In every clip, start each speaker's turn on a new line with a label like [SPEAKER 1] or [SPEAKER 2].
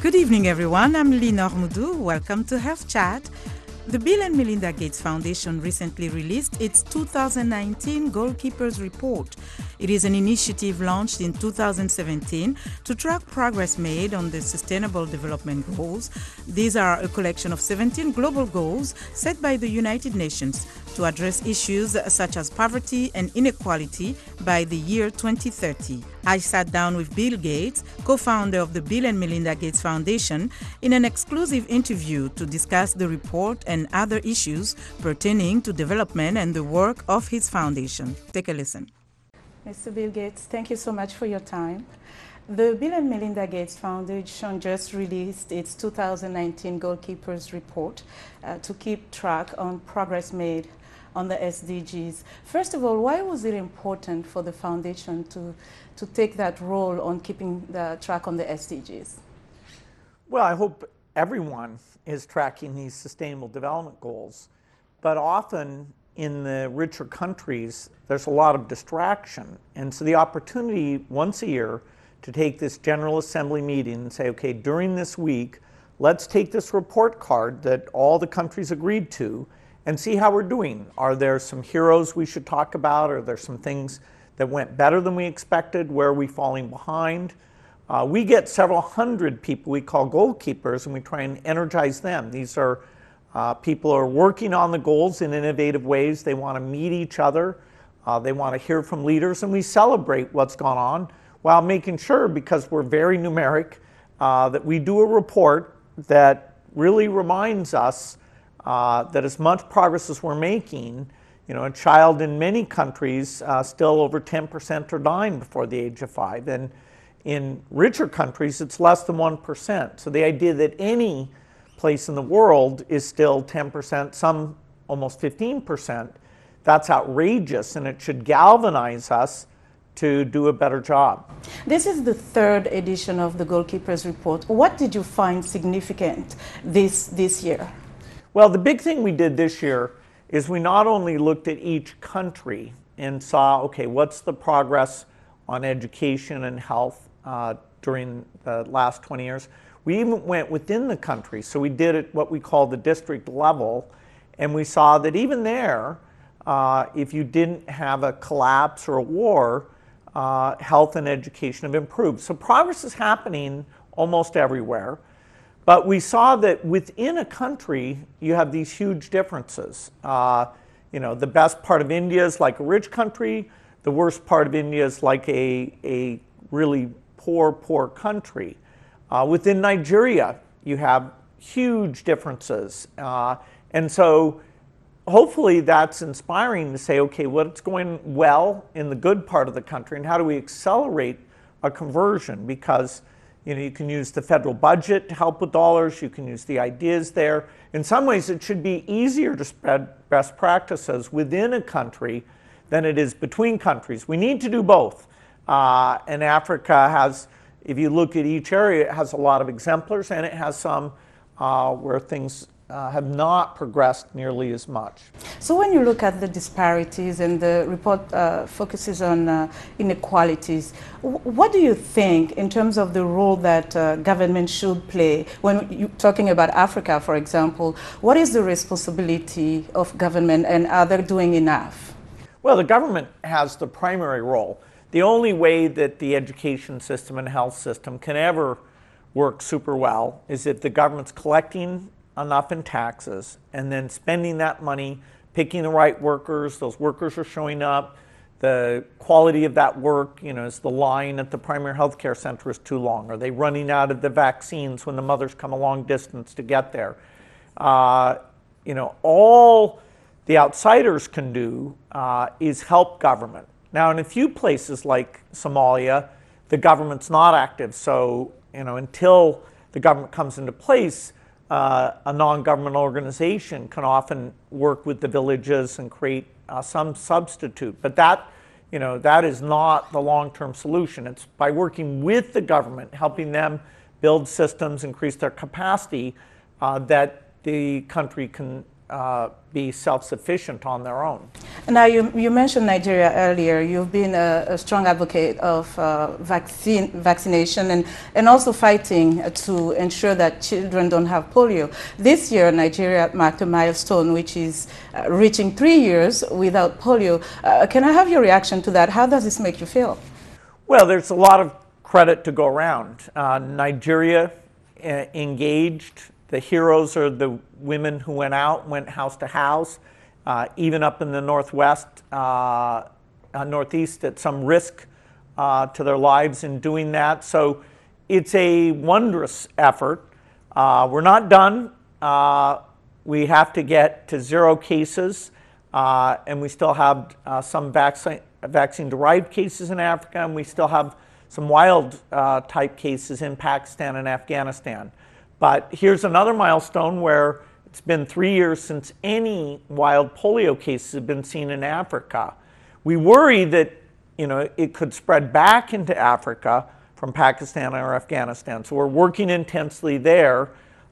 [SPEAKER 1] Good evening, everyone. I'm Linor Moudou. Welcome to Health Chat. The Bill and Melinda Gates Foundation recently released its 2019 Goalkeepers Report. It is an initiative launched in 2017 to track progress made on the Sustainable Development Goals. These are a collection of 17 global goals set by the United Nations to address issues such as poverty and inequality by the year 2030. I sat down with Bill Gates, co-founder of the Bill and Melinda Gates Foundation, in an exclusive interview to discuss the report and other issues pertaining to development and the work of his foundation. Take a listen. Mr. Bill Gates, thank you so much for your time. The Bill and Melinda Gates Foundation just released its 2019 Goalkeepers Report to keep track on progress made on the SDGs. First of all, why was it important for the foundation to take that role on keeping the track on the SDGs?
[SPEAKER 2] Well, I hope everyone is tracking these sustainable development goals, but often in the richer countries, there's a lot of distraction. And so the opportunity once a year to take this General Assembly meeting and say, okay, during this week, let's take this report card that all the countries agreed to and see how we're doing. Are there some heroes we should talk about? Are there some things that went better than we expected? Where are we falling behind? We get several hundred people we call goalkeepers, and we try and energize them. These are people who are working on the goals in innovative ways. They want to meet each other. They want to hear from leaders, and we celebrate what's gone on while making sure, because we're very numeric, that we do a report that really reminds us that as much progress as we're making, a child in many countries, still over 10% are dying before the age of 5. And in richer countries, it's less than 1%. So the idea that any place in the world is still 10%, some almost 15%, that's outrageous, and it should galvanize us to do a better job.
[SPEAKER 1] This is the third edition of the Goalkeepers Report. What did you find significant this year?
[SPEAKER 2] Well, the big thing we did this year is we not only looked at each country and saw, okay, what's the progress on education and health during the last 20 years. We even went within the country. So we did it what we call the district level, and we saw that even there, if you didn't have a collapse or a war, health and education have improved. So progress is happening almost everywhere. But we saw that within a country, you have these huge differences. The best part of India is like a rich country. The worst part of India is like a really poor country. Within Nigeria, you have huge differences. And so hopefully that's inspiring to say, okay, what's going well in the good part of the country, and how do we accelerate a conversion? Because you can use the federal budget to help with dollars. You can use the ideas there. In some ways, it should be easier to spread best practices within a country than it is between countries. We need to do both. And Africa has, if you look at each area, it has a lot of exemplars, and it has some where things have not progressed nearly as much.
[SPEAKER 1] So when you look at the disparities, and the report focuses on inequalities, what do you think in terms of the role that government should play? When you're talking about Africa, for example, what is the responsibility of government, and are they doing enough?
[SPEAKER 2] Well, the government has the primary role. The only way that the education system and health system can ever work super well is if the government's collecting enough in taxes and then spending that money, picking the right workers. Those workers are showing up. The quality of that work, is the line at the primary health care center is too long. Are they running out of the vaccines when the mothers come a long distance to get there? All the outsiders can do is help government. Now, in a few places like Somalia, the government's not active. So, until the government comes into place, a non-government organization can often work with the villages and create some substitute. But that is not the long-term solution. It's by working with the government, helping them build systems, increase their capacity, that the country can be self-sufficient on their own.
[SPEAKER 1] Now, you mentioned Nigeria earlier. You've been a strong advocate of vaccination and also fighting to ensure that children don't have polio. This year, Nigeria marked a milestone, which is reaching 3 years without polio. Can I have your reaction to that? How does this make you feel?
[SPEAKER 2] Well, there's a lot of credit to go around. Nigeria engaged. The heroes are the women who went out, went house to house, even up in the Northwest, Northeast at some risk to their lives in doing that. So it's a wondrous effort. We're not done. We have to get to 0 cases, and we still have some vaccine-derived cases in Africa, and we still have some wild type cases in Pakistan and Afghanistan. But here's another milestone where it's been 3 years since any wild polio cases have been seen in Africa. We worry that it could spread back into Africa from Pakistan or Afghanistan. So we're working intensely there.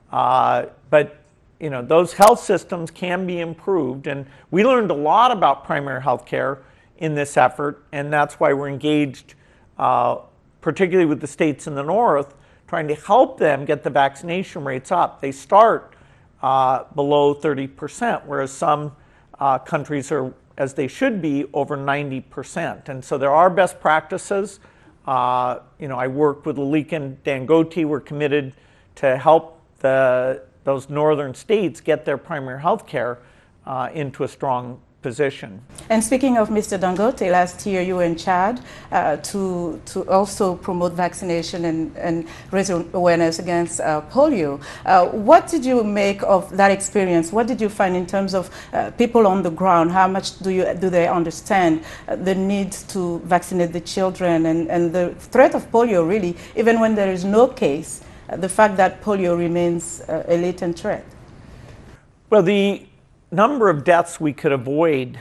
[SPEAKER 2] But those health systems can be improved. And we learned a lot about primary health care in this effort. And that's why we're engaged, particularly with the states in the north, trying to help them get the vaccination rates up. They start below 30%, whereas some countries are, as they should be, over 90%. And so there are best practices. I work with Lalique and Dangote. We're committed to help those northern states get their primary health care into a strong position.
[SPEAKER 1] And speaking of Mr. Dangote, last year you were in Chad to also promote vaccination and raise awareness against polio. What did you make of that experience? What did you find in terms of people on the ground? How much do they understand the need to vaccinate the children and the threat of polio, really, even when there is no case, the fact that polio remains a latent threat?
[SPEAKER 2] Well, the number of deaths we could avoid,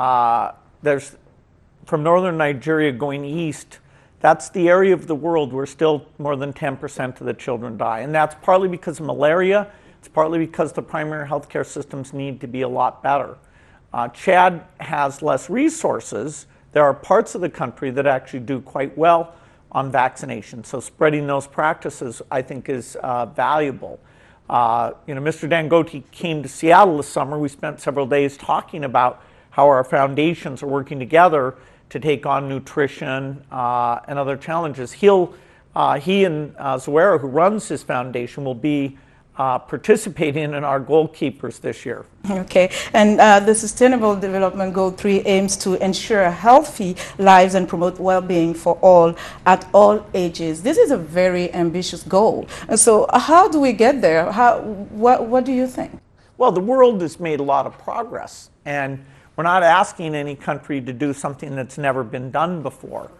[SPEAKER 2] there's from northern Nigeria going east, that's the area of the world where still more than 10% of the children die. And that's partly because of malaria. It's partly because the primary healthcare systems need to be a lot better. Chad has less resources. There are parts of the country that actually do quite well on vaccination. So spreading those practices, I think, is valuable. Mr. Dangote came to Seattle this summer. We spent several days talking about how our foundations are working together to take on nutrition and other challenges. He and Zoera, who runs his foundation, will be participating in our goalkeepers this year.
[SPEAKER 1] Okay, and the Sustainable Development Goal 3 aims to ensure healthy lives and promote well-being for all at all ages. This is a very ambitious goal. And so how do we get there? What do you think?
[SPEAKER 2] Well, the world has made a lot of progress, and we're not asking any country to do something that's never been done before.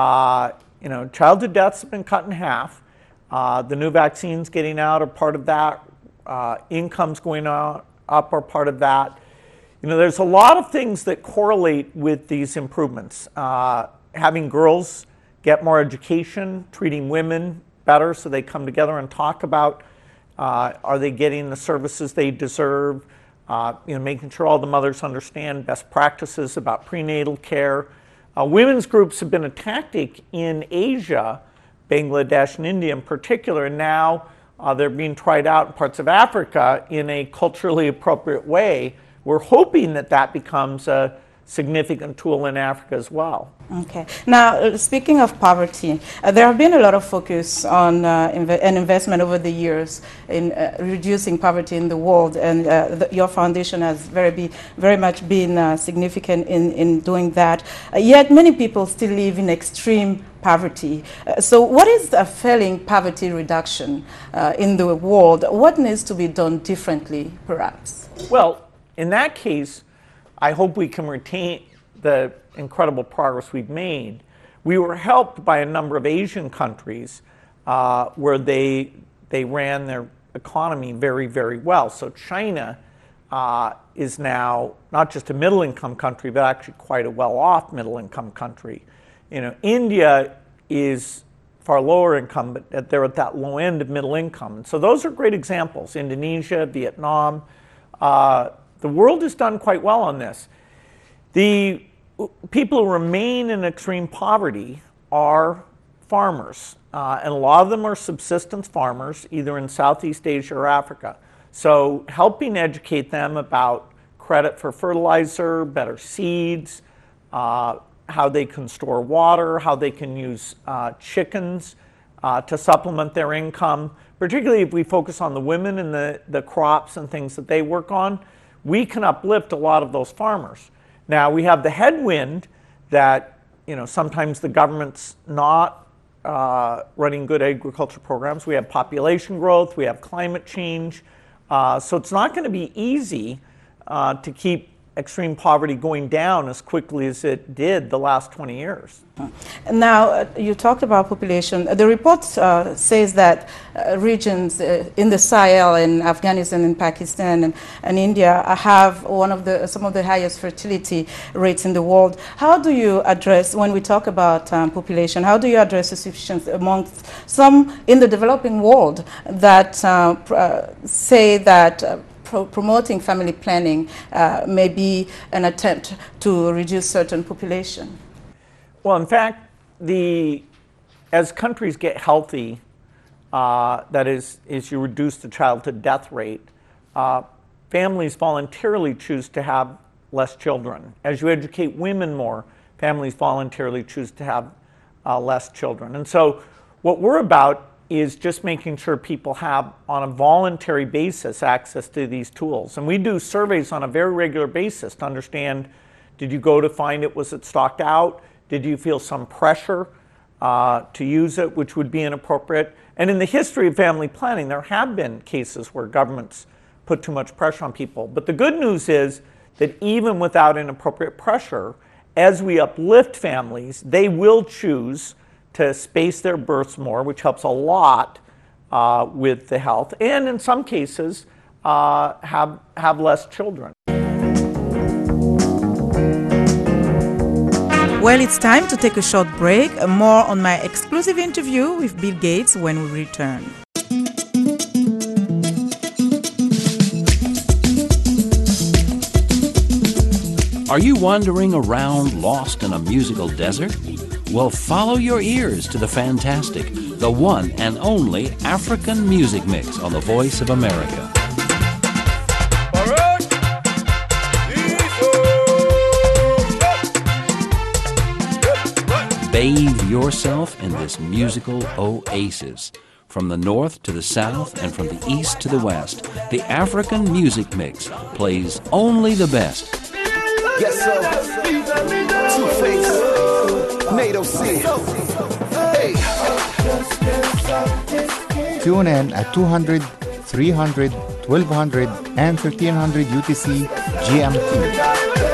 [SPEAKER 2] Childhood deaths have been cut in half. The new vaccines getting out are part of that. Incomes going up are part of that. There's a lot of things that correlate with these improvements. Having girls get more education, treating women better so they come together and talk about are they getting the services they deserve, making sure all the mothers understand best practices about prenatal care. Women's groups have been a tactic in Asia, Bangladesh and India in particular, and now they're being tried out in parts of Africa in a culturally appropriate way. We're hoping that becomes a significant tool in Africa as well.
[SPEAKER 1] Okay. Now, speaking of poverty, there have been a lot of focus on an investment over the years in reducing poverty in the world, and your foundation has very much been significant in doing that. Yet many people still live in extreme poverty. So what is a failing poverty reduction in the world? What needs to be done differently, perhaps?
[SPEAKER 2] Well, in that case, I hope we can retain the incredible progress we've made. We were helped by a number of Asian countries where they ran their economy very, very well. So China is now not just a middle-income country, but actually quite a well-off middle-income country. India is far lower income, but they're at that low end of middle income. And so those are great examples. Indonesia, Vietnam, the world has done quite well on this. The people who remain in extreme poverty are farmers, and a lot of them are subsistence farmers, either in Southeast Asia or Africa. So helping educate them about credit for fertilizer, better seeds, how they can store water, how they can use chickens to supplement their income, particularly if we focus on the women and the crops and things that they work on, we can uplift a lot of those farmers. Now, we have the headwind that, sometimes the government's not running good agriculture programs. We have population growth, we have climate change. So it's not going to be easy to keep extreme poverty going down as quickly as it did the last 20 years.
[SPEAKER 1] Now, you talked about population. The report says that regions in the Sahel and Afghanistan and Pakistan and India have some of the highest fertility rates in the world. How do you address, when we talk about population, how do you address insufficiency amongst some in the developing world that say that promoting family planning may be an attempt to reduce certain population?
[SPEAKER 2] Well, in fact, as countries get healthy, that is you reduce the childhood death rate, families voluntarily choose to have less children. As you educate women more, families voluntarily choose to have less children. And so what we're about is just making sure people have, on a voluntary basis, access to these tools. And we do surveys on a very regular basis to understand, did you go to find it, was it stocked out? Did you feel some pressure to use it, which would be inappropriate? And in the history of family planning, there have been cases where governments put too much pressure on people. But the good news is that even without inappropriate pressure, as we uplift families, they will choose to space their births more, which helps a lot with the health, and in some cases have less children.
[SPEAKER 1] Well, it's time to take a short break. More on my exclusive interview with Bill Gates when we return.
[SPEAKER 3] Are you wandering around lost in a musical desert? Well, follow your ears to the fantastic, the one and only African Music Mix on the Voice of America. Bathe yourself in this musical oasis. From the north to the south and from the east to the west, the African Music Mix plays only the best.
[SPEAKER 4] Yes, sir. Two-Face, NATO C. Hey.
[SPEAKER 5] Tune in at 200, 300, 1200, and 1300 UTC GMT.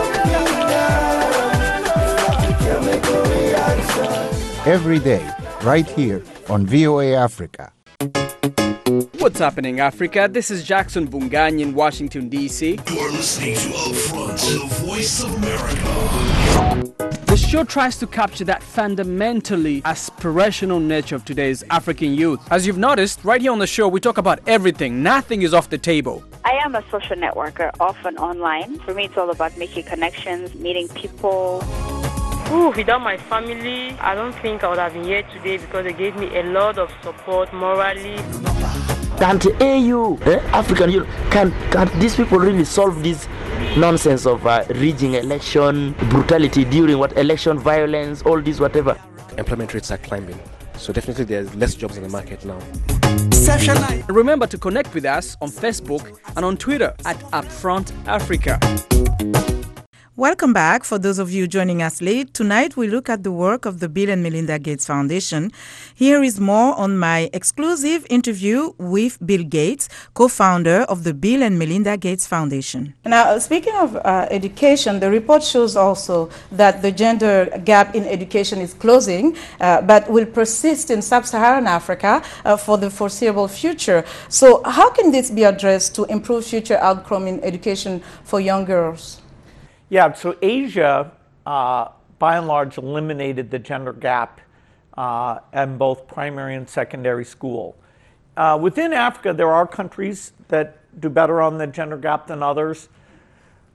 [SPEAKER 5] Every day, right here on VOA Africa.
[SPEAKER 6] What's happening, Africa? This is Jackson Bungany in Washington, D.C.
[SPEAKER 7] You're listening to Upfront, the Voice of America.
[SPEAKER 6] The show tries to capture that fundamentally aspirational nature of today's African youth. As you've noticed, right here on the show, we talk about everything. Nothing is off the table.
[SPEAKER 8] I am a social networker, often online. For me, it's all about making connections, meeting people.
[SPEAKER 9] Without my family, I don't think I would have been here today because they gave me a lot of support morally.
[SPEAKER 10] Can't AU, African Union, can these people really solve this nonsense of rigging election, brutality during election violence, all this whatever?
[SPEAKER 11] Employment rates are climbing, so definitely there's less jobs in the market now.
[SPEAKER 6] Remember to connect with us on Facebook and on Twitter at Upfront Africa.
[SPEAKER 1] Welcome back. For those of you joining us late, tonight we look at the work of the Bill and Melinda Gates Foundation. Here is more on my exclusive interview with Bill Gates, co-founder of the Bill and Melinda Gates Foundation. Now, speaking of education, the report shows also that the gender gap in education is closing, but will persist in sub-Saharan Africa for the foreseeable future. So how can this be addressed to improve future outcome in education for young girls?
[SPEAKER 2] Yeah, so Asia, by and large, eliminated the gender gap in both primary and secondary school. Within Africa, there are countries that do better on the gender gap than others.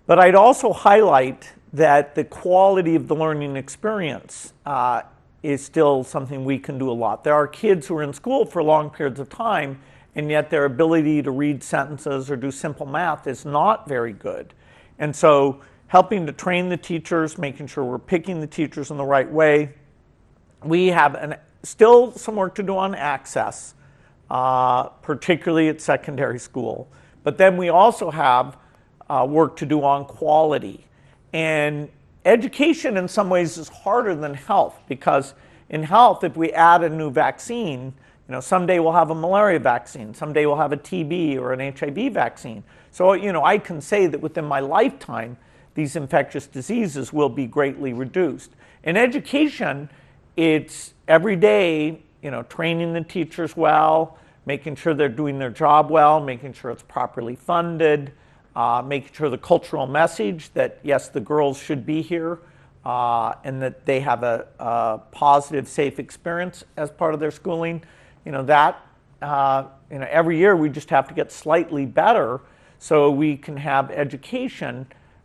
[SPEAKER 2] But I'd also highlight that the quality of the learning experience is still something we can do a lot. There are kids who are in school for long periods of time, and yet their ability to read sentences or do simple math is not very good. And so helping to train the teachers, making sure we're picking the teachers in the right way. We have still some work to do on access, particularly at secondary school. But then we also have work to do on quality. And education in some ways is harder than health, because in health, if we add a new vaccine, someday we'll have a malaria vaccine, someday we'll have a TB or an HIV vaccine. So, I can say that within my lifetime, these infectious diseases will be greatly reduced. In education, it's every day, training the teachers well, making sure they're doing their job well, making sure it's properly funded, making sure the cultural message that, yes, the girls should be here, and that they have a positive, safe experience as part of their schooling. Every year we just have to get slightly better so we can have education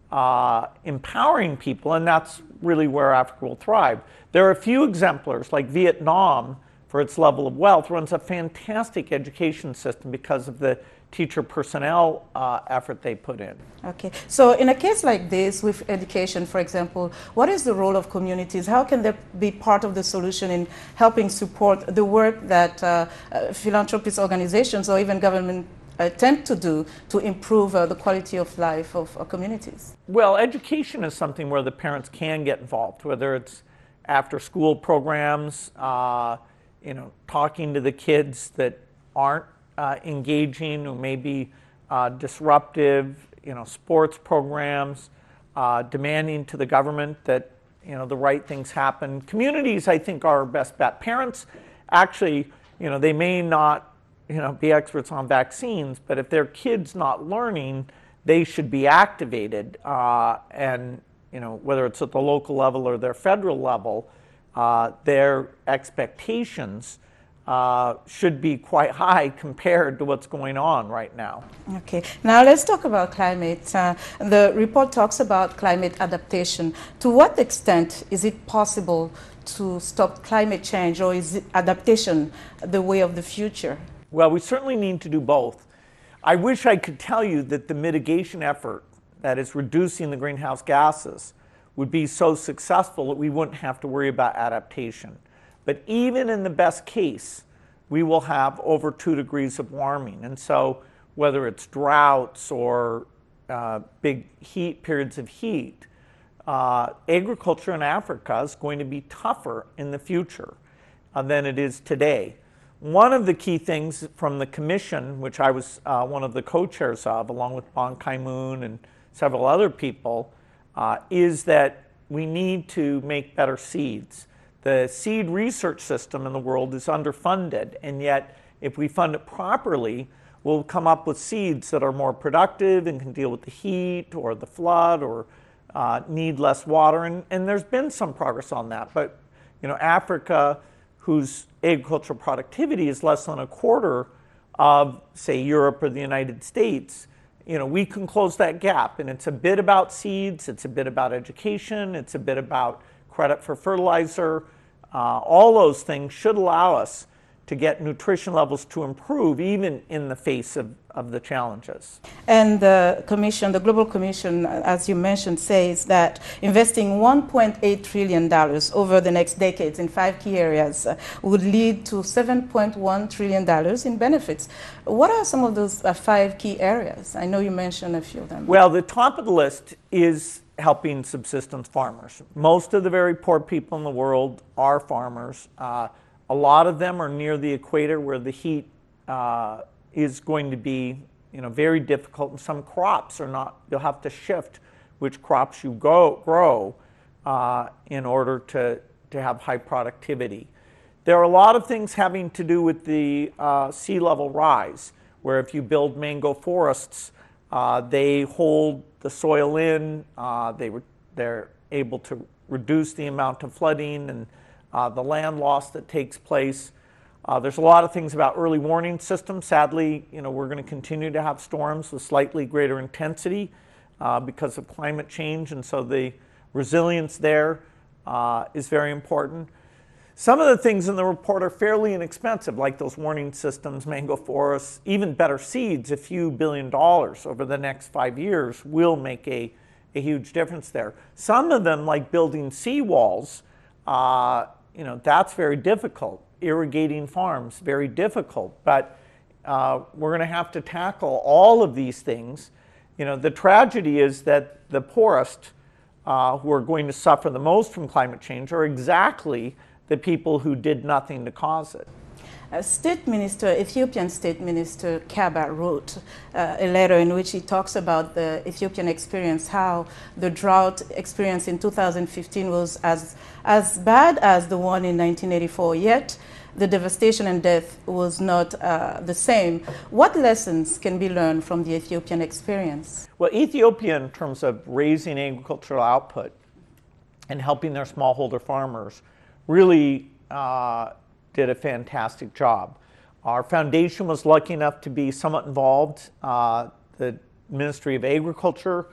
[SPEAKER 2] empowering people, and that's really where Africa will thrive. There are a few exemplars, like Vietnam, for its level of wealth, runs a fantastic education system because of the teacher personnel effort they put in.
[SPEAKER 1] Okay, so in a case like this with education, for example, what is the role of communities? How can they be part of the solution in helping support the work that philanthropist organizations or even government attempt to do to improve the quality of life of communities?
[SPEAKER 2] Well, education is something where the parents can get involved, whether it's after school programs, talking to the kids that aren't engaging or maybe disruptive, sports programs, demanding to the government that, the right things happen. Communities, I think, are our best bet. Parents, actually, they may not, be experts on vaccines, but if their kid's not learning, they should be activated. And, whether it's at the local level or their federal level, their expectations should be quite high compared to what's going on right now.
[SPEAKER 1] Okay, now let's talk about climate. The report talks about climate adaptation. To what extent is it possible to stop climate change, or is adaptation the way of the future?
[SPEAKER 2] Well, we certainly need to do both. I wish I could tell you that the mitigation effort, that is reducing the greenhouse gases, would be so successful that we wouldn't have to worry about adaptation. But even in the best case, we will have over 2 degrees of warming. And so whether it's droughts or big periods of heat, agriculture in Africa is going to be tougher in the future than it is today. One of the key things from the commission, which I was one of the co-chairs of, along with Ban Ki-moon and several other people, is that we need to make better seeds. The seed research system in the world is underfunded, and yet if we fund it properly, we'll come up with seeds that are more productive and can deal with the heat or the flood or need less water. And there's been some progress on that. But Africa, whose agricultural productivity is less than a quarter of, say, Europe or the United States, we can close that gap. And it's a bit about seeds, it's a bit about education, it's a bit about credit for fertilizer. All those things should allow us to get nutrition levels to improve even in the face of the challenges.
[SPEAKER 1] And the Commission, the Global Commission, as you mentioned, says that investing $1.8 trillion over the next decades in 5 key areas would lead to $7.1 trillion in benefits. What are some of those 5 key areas? I know you mentioned a few of them.
[SPEAKER 2] Well, the top of the list is helping subsistence farmers. Most of the very poor people in the world are farmers. A lot of them are near the equator where the heat is going to be very difficult, and some crops are not. You'll have to shift which crops you grow in order to have high productivity. There are a lot of things having to do with the sea level rise, where if you build mango forests, they hold the soil in, they're able to reduce the amount of flooding and the land loss that takes place. There's a lot of things about early warning systems. Sadly, we're going to continue to have storms with slightly greater intensity because of climate change, and so the resilience there is very important. Some of the things in the report are fairly inexpensive, like those warning systems, mango forests, even better seeds. A few $1 billion over the next 5 years will make a huge difference there. Some of them, like building seawalls, that's very difficult. Irrigating farms, very difficult. But we're going to have to tackle all of these things. The tragedy is that the poorest who are going to suffer the most from climate change are exactly the people who did nothing to cause it.
[SPEAKER 1] Ethiopian State Minister Kaba wrote a letter in which he talks about the Ethiopian experience, how the drought experience in 2015 was as bad as the one in 1984, yet the devastation and death was not the same. What lessons can be learned from the Ethiopian experience?
[SPEAKER 2] Well, Ethiopia, in terms of raising agricultural output and helping their smallholder farmers, really did a fantastic job. Our foundation was lucky enough to be somewhat involved. The Ministry of Agriculture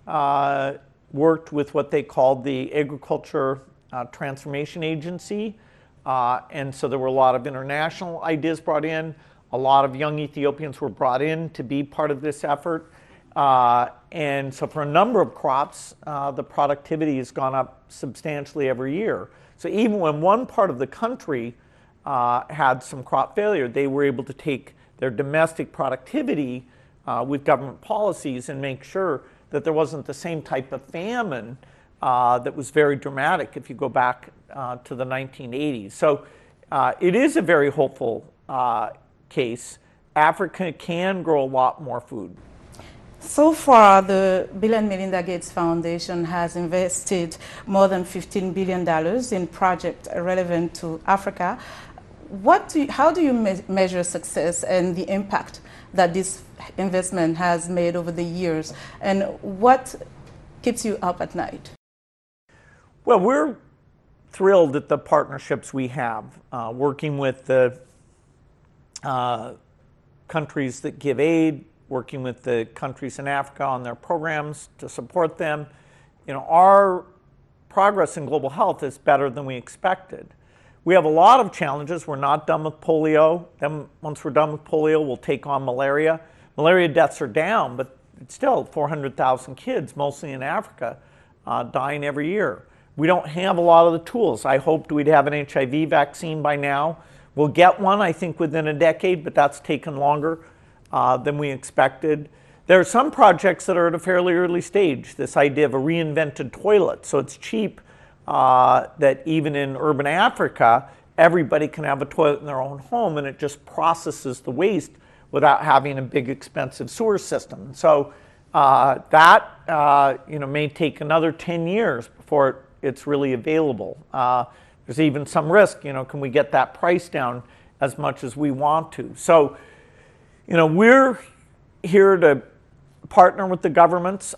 [SPEAKER 2] worked with what they called the Agriculture Transformation Agency. And so there were a lot of international ideas brought in. A lot of young Ethiopians were brought in to be part of this effort. And so for a number of crops, the productivity has gone up substantially every year. So even when one part of the country had some crop failure, they were able to take their domestic productivity with government policies and make sure that there wasn't the same type of famine that was very dramatic if you go back to the 1980s. So it is a very hopeful case. Africa can grow a lot more food.
[SPEAKER 1] So far, the Bill and Melinda Gates Foundation has invested more than $15 billion in projects relevant to Africa. How do you measure success and the impact that this investment has made over the years? And what keeps you up at night?
[SPEAKER 2] Well, we're thrilled at the partnerships we have, working with the countries that give aid, working with the countries in Africa on their programs to support them. Our progress in global health is better than we expected. We have a lot of challenges. We're not done with polio. Then once we're done with polio, we'll take on malaria. Malaria deaths are down, but it's still 400,000 kids, mostly in Africa, dying every year. We don't have a lot of the tools. I hoped we'd have an HIV vaccine by now. We'll get one, I think, within a decade, but that's taken longer than we expected. There are some projects that are at a fairly early stage. This idea of a reinvented toilet, so it's cheap that even in urban Africa, everybody can have a toilet in their own home, and it just processes the waste without having a big expensive sewer system. So that may take another 10 years before it's really available. There's even some risk, can we get that price down as much as we want to? So, we're here to partner with the governments.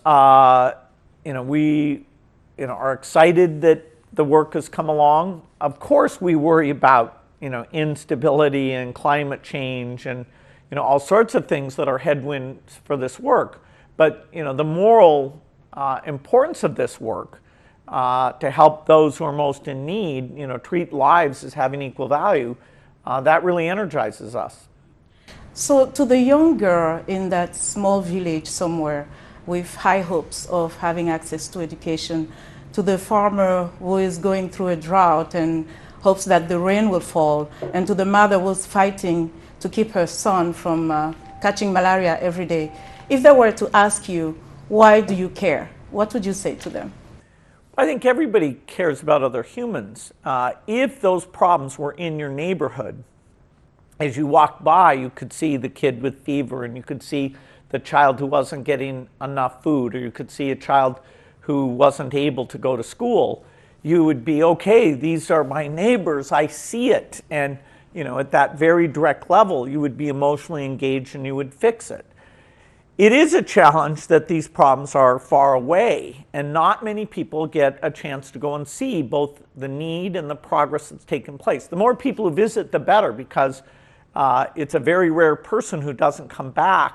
[SPEAKER 2] We are excited that the work has come along. Of course, we worry about, instability and climate change and, all sorts of things that are headwinds for this work. But, the moral importance of this work to help those who are most in need, treat lives as having equal value, that really energizes us.
[SPEAKER 1] So to the young girl in that small village somewhere with high hopes of having access to education, to the farmer who is going through a drought and hopes that the rain will fall, and to the mother who's fighting to keep her son from catching malaria every day, if they were to ask you, why do you care? What would you say to them?
[SPEAKER 2] I think everybody cares about other humans. If those problems were in your neighborhood, as you walked by, you could see the kid with fever, and you could see the child who wasn't getting enough food, or you could see a child who wasn't able to go to school. You would be, okay, these are my neighbors, I see it. And at that very direct level, you would be emotionally engaged and you would fix it. It is a challenge that these problems are far away, and not many people get a chance to go and see both the need and the progress that's taken place. The more people who visit, the better, because it's a very rare person who doesn't come back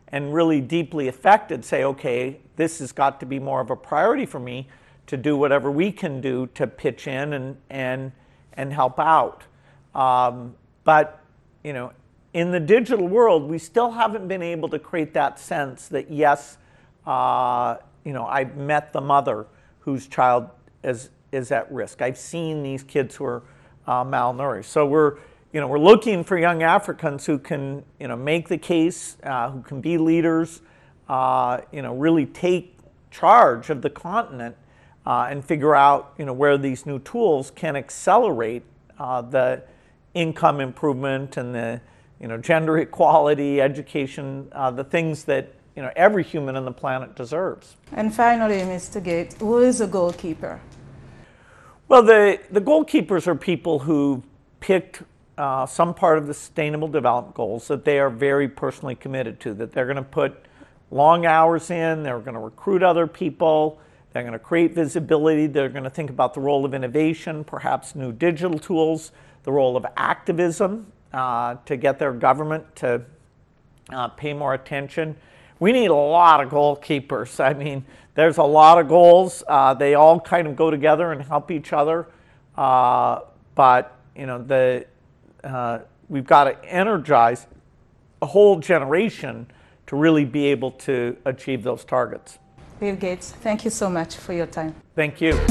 [SPEAKER 2] and really deeply affected say, okay, this has got to be more of a priority for me to do whatever we can do to pitch in and help out. But, you know, in the digital world, we still haven't been able to create that sense that, yes, you know, I've met the mother whose child is at risk. I've seen these kids who are malnourished. So we're looking for young Africans who can, you know, make the case, who can be leaders, you know, really take charge of the continent and figure out, you know, where these new tools can accelerate the income improvement and the, you know, gender equality, education, the things that, you know, every human on the planet deserves.
[SPEAKER 1] And finally, Mr. Gates, who is a goalkeeper?
[SPEAKER 2] Well, the goalkeepers are people who picked some part of the Sustainable Development Goals that they are very personally committed to, that they're going to put long hours in, they're going to recruit other people, they're going to create visibility, they're going to think about the role of innovation, perhaps new digital tools, the role of activism to get their government to pay more attention. We need a lot of goalkeepers. I mean, there's a lot of goals. They all kind of go together and help each other. But, you know, we've got to energize a whole generation to really be able to achieve those targets.
[SPEAKER 1] Bill Gates, thank you so much for your time.
[SPEAKER 2] Thank you.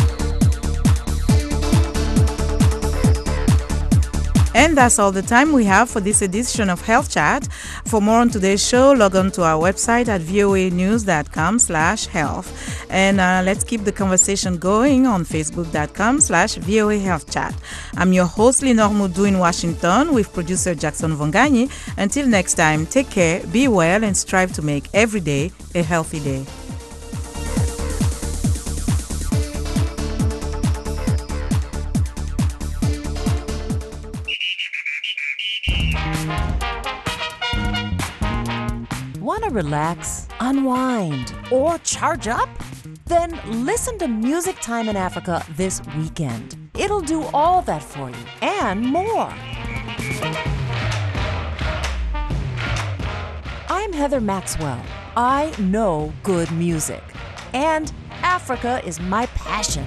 [SPEAKER 1] And that's all the time we have for this edition of Health Chat. For more on today's show, log on to our website at voanews.com/health. And let's keep the conversation going on facebook.com/VOA Health Chat. I'm your host, Lenore Moudou in Washington, with producer Jackson Vongani. Until next time, take care, be well, and strive to make every day a healthy day.
[SPEAKER 12] Want to relax, unwind, or charge up? Then listen to Music Time in Africa this weekend. It'll do all that for you and more. I'm Heather Maxwell. I know good music, and Africa is my passion.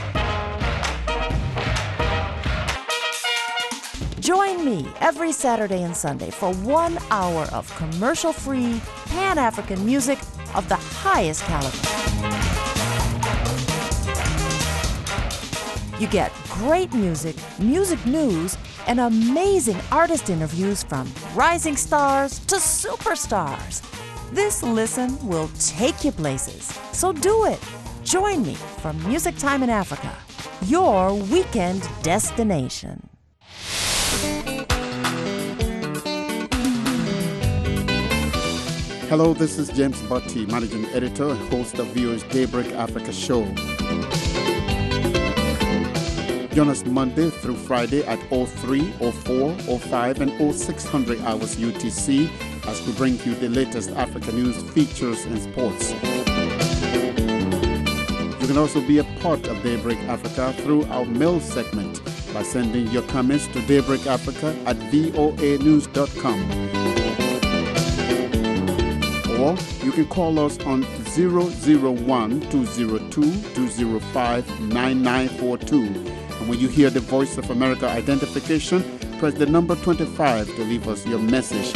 [SPEAKER 12] Join me every Saturday and Sunday for 1 hour of commercial-free, Pan-African music of the highest caliber. You get great music, music news, and amazing artist interviews from rising stars to superstars. This listen will take you places, so do it. Join me for Music Time in Africa, your weekend destination.
[SPEAKER 13] Hello, this is James Botti, Managing Editor and host of VOA's Daybreak Africa show. Join us Monday through Friday at 03, 04, 05, and 0600 hours UTC as we bring you the latest Africa news, features, and sports. You can also be a part of Daybreak Africa through our mail segment by sending your comments to daybreakafrica@voanews.com. Or you can call us on 001-202-205-9942. And when you hear the Voice of America identification, press the number 25 to leave us your message.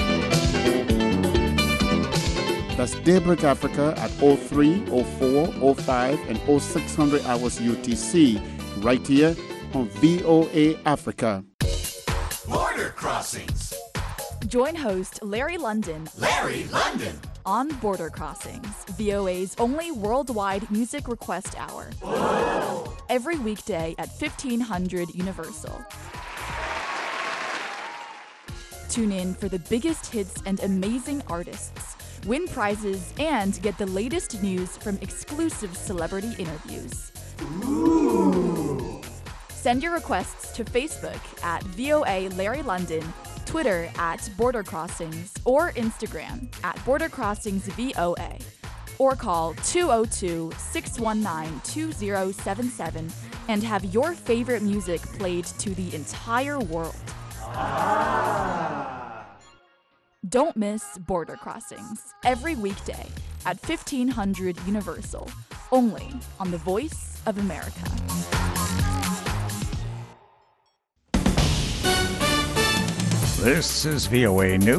[SPEAKER 13] That's Daybreak Africa at 03, 04, 05, and 0600 hours UTC, right here on VOA Africa.
[SPEAKER 7] Border Crossings.
[SPEAKER 14] Join host Larry London.
[SPEAKER 7] Larry London.
[SPEAKER 14] On Border Crossings, VOA's only worldwide music request hour.
[SPEAKER 7] Whoa.
[SPEAKER 14] Every weekday at 1500 Universal. Tune in for the biggest hits and amazing artists. Win prizes and get the latest news from exclusive celebrity interviews.
[SPEAKER 7] Ooh.
[SPEAKER 14] Send your requests to Facebook at VOA Larry London, Twitter at Border Crossings, or Instagram at Border Crossings VOA, or call 202-619-2077 and have your favorite music played to the entire world. Don't miss Border Crossings every weekday at 1500 Universal, only on the Voice of America.
[SPEAKER 15] This is VOA News.